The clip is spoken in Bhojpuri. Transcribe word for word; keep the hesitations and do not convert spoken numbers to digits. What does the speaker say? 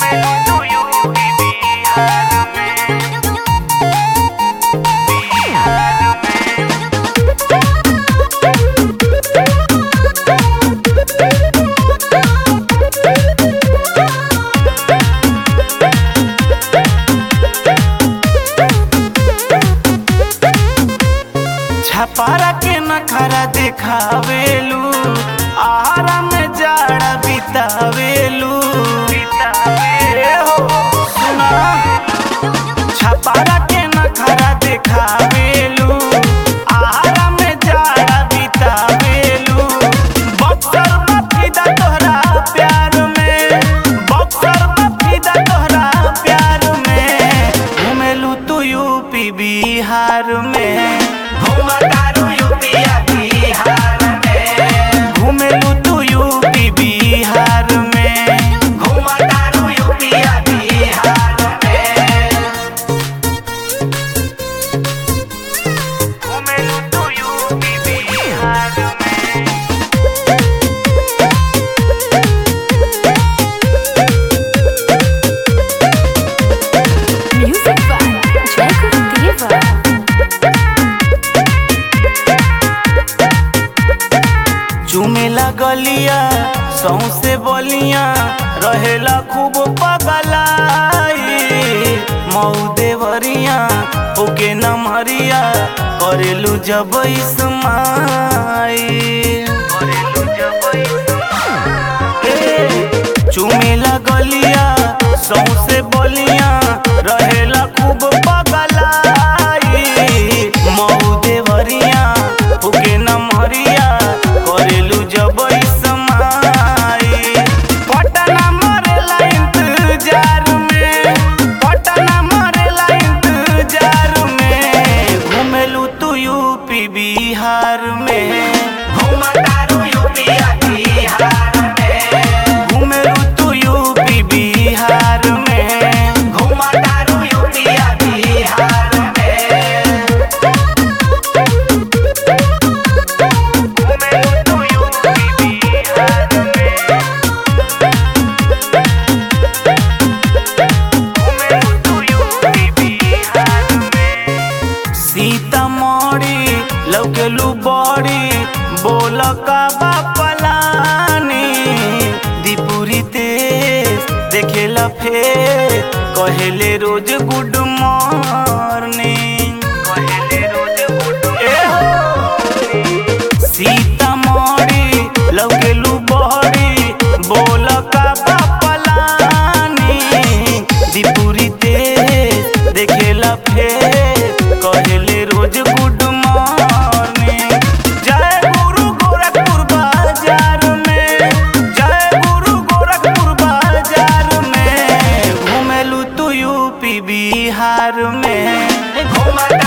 छपारा के नखरा देखावेलू, आहारा में जाड़ा बितावेलू। सुना छपारा के नखरा देखावेलू, आहारा में जाड़ा बितावेलू। बक्सर बफिदा तोहरा प्यार में, बक्सर बफिदा तोहरा प्यार में। घूमेलू तू यूपी बिहार में, घूमतारू यूपिया बिहार में। घूमेलू तू यूपी बिहार में, घूमतारू यूपिया बिहार में। घूमेलू तू यूपी बिहार में। Music by Jacob Diva. चुमेला गलिया सौसे बलिया, रहेला खूब पगलाई। मऊ देवरिया ओके नमहरिया, करेलू जब इस्माइल। चुमेला गलिया सौसे बलिया, रहेला खूब पगलाई। मऊ देवरिया ओके नमहरिया, करेलू जब इस्माइल। पटना मरेला इंतजार में, पटना मरेला इंतजार में। घूमेलू तू यूपी बिहार में, घूमतारू यूपिया बिहार में। घूमेलू तू यूपी बिहार में, घूमतारू यूपिया बिहार में। घूमेलू तू यूपी बिहार में। घूमेलू तू यूपी बिहार में। सीतामढ़ी लौकेलू बड़ी, बोल का बापलानी। दीपुरी तेज देखेला फेर, कहेले रोज गुड मॉर्निंग। कहेले रोज गुड सीतामढ़ी लौकेलू बड़ी, बोल का बापलानी। दीपुरी तेज देखेला फेर, कहेले रोज गुड मॉर्निंग। जय गुरु गोरखपुर बाजार में, जय गुरु गोरखपुर बाजार में। घूमेलू तू यूपी बिहार में, घूमता